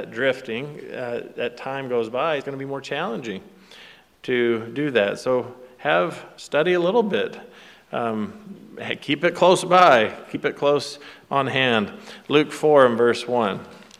goes by, it's going to be more challenging to do that. So study a little bit. Keep it close by. Keep it close on hand. Luke 4 and verse 1.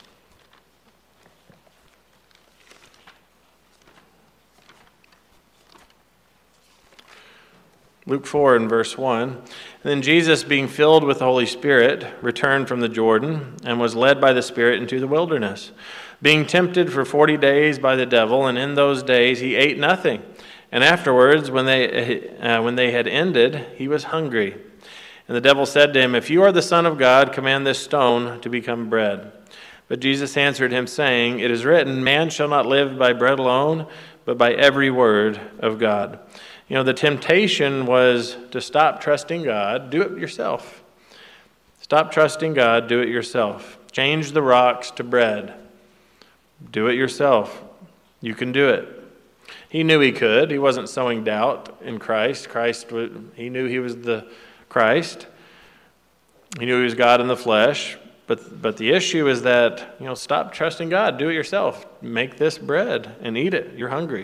Luke 4 and verse 1. And then Jesus, being filled with the Holy Spirit, returned from the Jordan and was led by the Spirit into the wilderness, being tempted for 40 days by the devil, and in those days he ate nothing. And afterwards, when they had ended, he was hungry. And the devil said to him, If you are the Son of God, command this stone to become bread. But Jesus answered him, saying, It is written, Man shall not live by bread alone, but by every word of God. The temptation was to stop trusting God, do it yourself. Stop trusting God, do it yourself. Change the rocks to bread. Do it yourself. You can do it. He knew he could. He wasn't sowing doubt in Christ. He knew he was the Christ. He knew he was God in the flesh. But the issue is that, stop trusting God, do it yourself. Make this bread and eat it. You're hungry.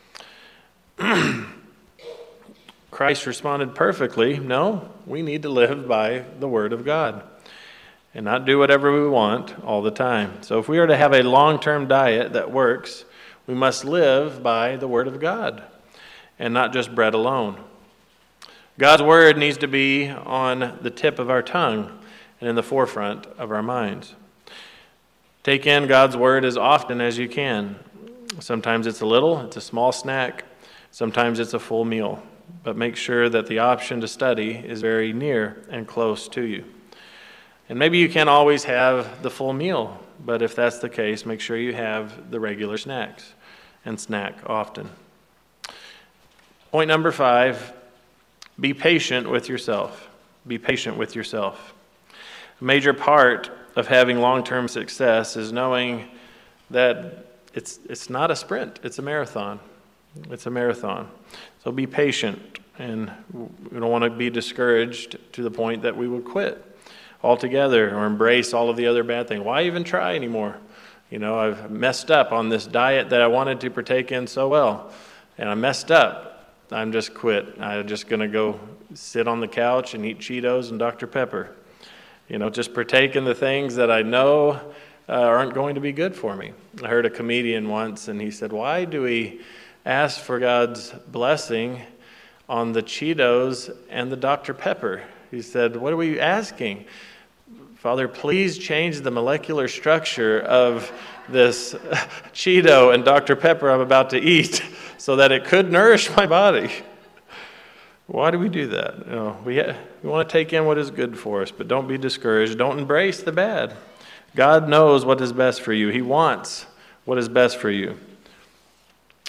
Christ responded perfectly, no, we need to live by the Word of God and not do whatever we want all the time. So if we are to have a long-term diet that works, we must live by the Word of God and not just bread alone. God's Word needs to be on the tip of our tongue and in the forefront of our minds. Take in God's Word as often as you can. Sometimes it's a small snack. Sometimes it's a full meal. But make sure that the option to study is very near and close to you. And maybe you can't always have the full meal, but if that's the case, make sure you have the regular snacks and snack often. Point number 5, be patient with yourself. Be patient with yourself. A major part of having long-term success is knowing that it's not a sprint, it's a marathon. It's a marathon. So be patient, and we don't want to be discouraged to the point that we would quit altogether or embrace all of the other bad things. Why even try anymore? I've messed up on this diet that I wanted to partake in so well, and I messed up. I'm just quit. I'm just going to go sit on the couch and eat Cheetos and Dr. Pepper. Just partake in the things that I know aren't going to be good for me. I heard a comedian once, and he said, why do we ask for God's blessing on the Cheetos and the Dr. Pepper? He said, what are we asking? Father, please change the molecular structure of this Cheeto and Dr. Pepper I'm about to eat so that it could nourish my body. Why do we do that? We want to take in what is good for us, but don't be discouraged. Don't embrace the bad. God knows what is best for you. He wants what is best for you.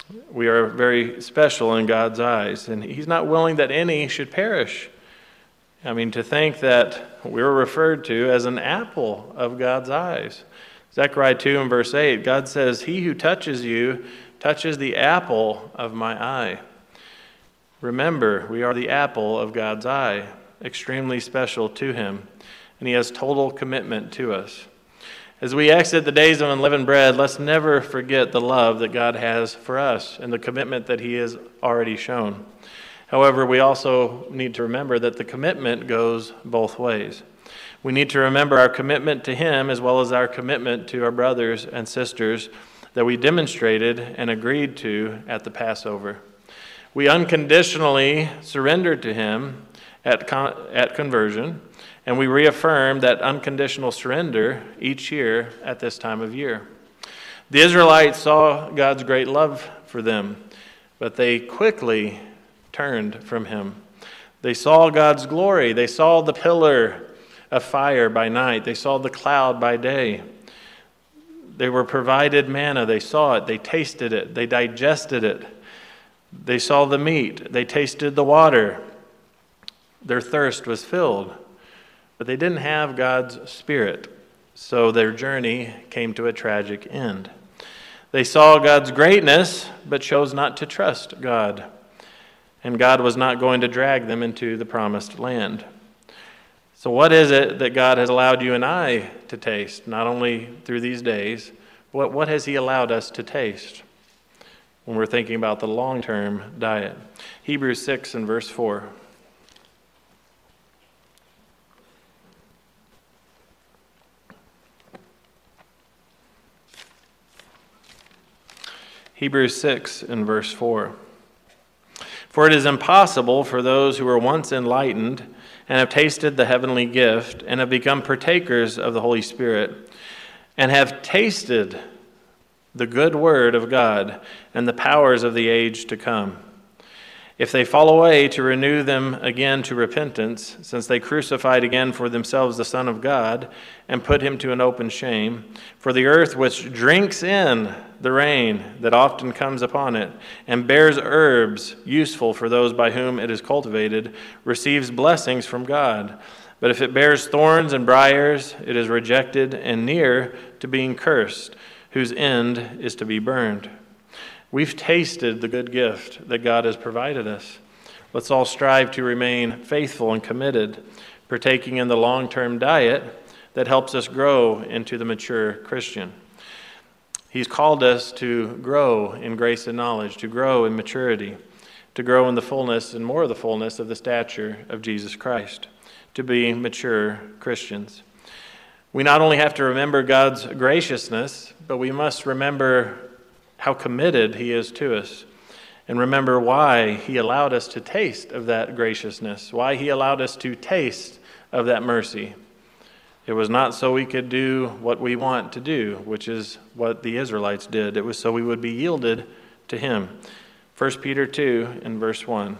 We are very special in God's eyes, and he's not willing that any should perish. I mean, to think that we're referred to as an apple of God's eyes. Zechariah 2 and verse 8, God says, "He who touches you touches the apple of my eye." Remember, we are the apple of God's eye, extremely special to him, and he has total commitment to us. As we exit the days of unleavened bread, let's never forget the love that God has for us and the commitment that he has already shown. However, we also need to remember that the commitment goes both ways. We need to remember our commitment to him as well as our commitment to our brothers and sisters that we demonstrated and agreed to at the Passover. We unconditionally surrendered to him at conversion, and we reaffirm that unconditional surrender each year at this time of year. The Israelites saw God's great love for them, but they quickly turned from him. They saw God's glory. They saw the pillar of fire by night. They saw the cloud by day. They were provided manna. They saw it. They tasted it. They digested it. They saw the meat. They tasted the water. Their thirst was filled. But they didn't have God's Spirit, so their journey came to a tragic end. They saw God's greatness, but chose not to trust God. And God was not going to drag them into the promised land. So what is it that God has allowed you and I to taste, not only through these days, but what has he allowed us to taste when we're thinking about the long-term diet? Hebrews 6 and verse 4. Hebrews 6 and verse 4. For it is impossible for those who were once enlightened and have tasted the heavenly gift and have become partakers of the Holy Spirit and have tasted the good word of God and the powers of the age to come, if they fall away, to renew them again to repentance, since they crucified again for themselves the Son of God and put him to an open shame. For the earth which drinks in the rain that often comes upon it and bears herbs useful for those by whom it is cultivated receives blessings from God. But if it bears thorns and briars, it is rejected and near to being cursed, whose end is to be burned. We've tasted the good gift that God has provided us. Let's all strive to remain faithful and committed, partaking in the long-term diet that helps us grow into the mature Christian. He's called us to grow in grace and knowledge, to grow in maturity, to grow in the fullness and more of the fullness of the stature of Jesus Christ, to be mature Christians. We not only have to remember God's graciousness, but we must remember how committed he is to us, and remember why he allowed us to taste of that graciousness, why he allowed us to taste of that mercy. It was not so we could do what we want to do, which is what the Israelites did. It was so we would be yielded to him. 1 Peter 2 and verse 1.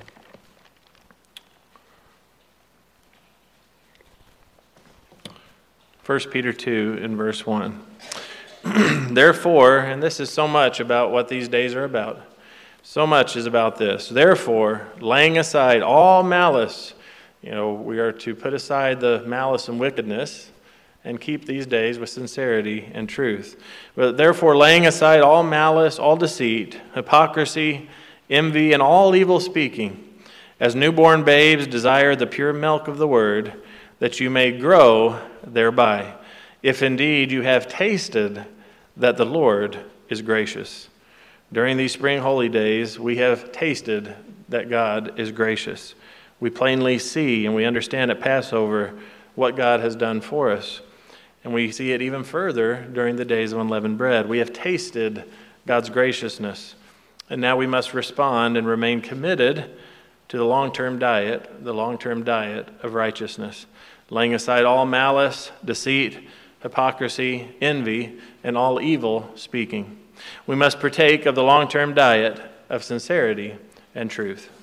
First Peter 2 and verse 1. Therefore, and this is so much about what these days are about, so much is about this. Therefore, laying aside all malice, we are to put aside the malice and wickedness and keep these days with sincerity and truth. But therefore, laying aside all malice, all deceit, hypocrisy, envy, and all evil speaking, as newborn babes desire the pure milk of the word, that you may grow thereby, if indeed you have tasted that the Lord is gracious. During these spring holy days, we have tasted that God is gracious. We plainly see and we understand at Passover what God has done for us. And we see it even further during the days of unleavened bread. We have tasted God's graciousness. And now we must respond and remain committed to the long-term diet of righteousness, laying aside all malice, deceit, hypocrisy, envy, and all evil speaking. We must partake of the long-term diet of sincerity and truth.